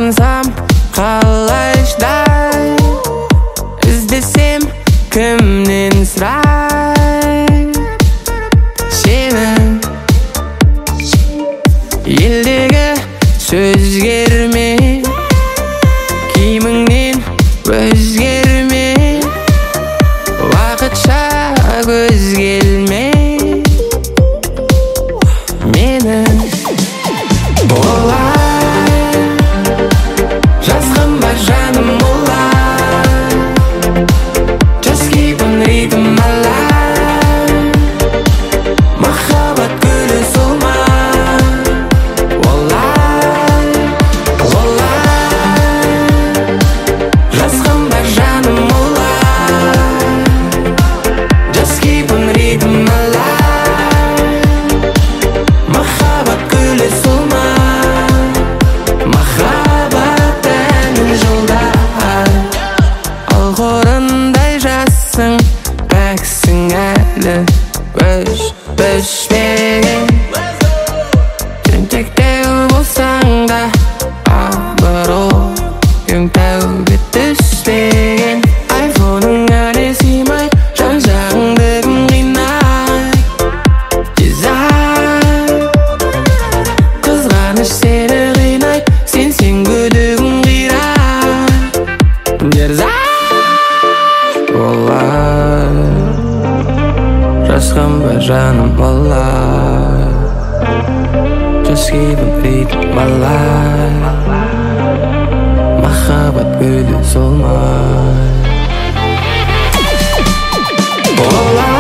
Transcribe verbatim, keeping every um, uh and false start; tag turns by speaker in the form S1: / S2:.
S1: Талпынсам қалайшдай, іздесем кімнен сұрай сені. Елдегі сөзгерме, киіміңнен өзгерме, уақытша көз келме мені. Олай жазғым бар жаным, олай Just keep on rhythm alive. Махаббат гүлі солмай. Олай, олай жазғым бар жаным, олай Just keep on rhythm alive. Махаббат гүлі солмай. Махаббат әнін жолдар. Ал қорындай жассың, пәксің әлі өш пішпеген. Тентектеу болсаң да абыройың тәуге түспеген. Айфоның әлі сыймай, жан-жағыңды кім қинай. Дизайн қызғаныш сені қинай, сенсең күдігің қирай. Дерзай олай жазғым бар жаным, олай Just keep on rhythm alive. Махаббат гүлі солмай. Олай